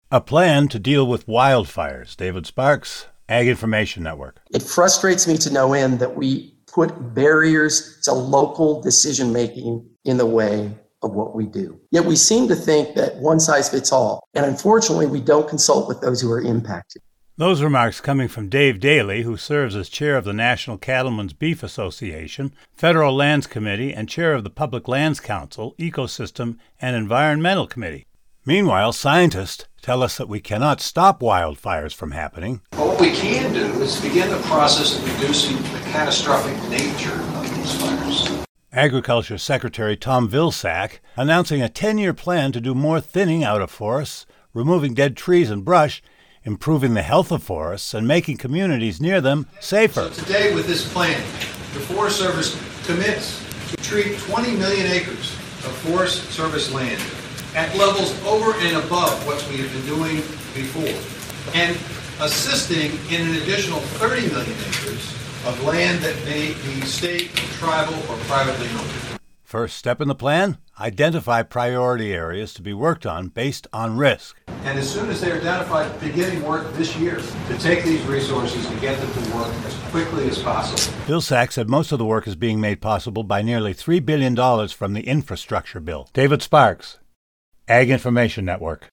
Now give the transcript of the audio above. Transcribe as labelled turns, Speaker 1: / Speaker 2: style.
Speaker 1: A plan to deal with wildfires. David Sparks, Ag Information Network.
Speaker 2: It frustrates me to no end that we put barriers to local decision-making in the way of what we do. Yet we seem to think that one size fits all. And unfortunately, we don't consult with those who are impacted.
Speaker 1: Those remarks coming from Dave Daly, who serves as chair of the National Cattlemen's Beef Association, Federal Lands Committee, and chair of the Public Lands Council, Ecosystem, and Environmental Committee. Meanwhile, scientists tell us that we cannot stop wildfires from happening.
Speaker 3: But what we can do is begin the process of reducing the catastrophic nature of these fires.
Speaker 1: Agriculture Secretary Tom Vilsack announcing a 10-year plan to do more thinning out of forests, removing dead trees and brush, improving the health of forests, and making communities near them safer.
Speaker 3: So today, with this plan, the Forest Service commits to treat 20 million acres of Forest Service land at levels over and above what we have been doing before, and assisting in an additional 30 million acres of land that may be state, tribal, or privately owned.
Speaker 1: First step in the plan, identify priority areas to be worked on based on risk.
Speaker 3: And as soon as they're identified, beginning work this year to take these resources and get them to work as quickly as possible.
Speaker 1: Vilsack said most of the work is being made possible by nearly $3 billion from the infrastructure bill. David Sparks, Ag Information Network.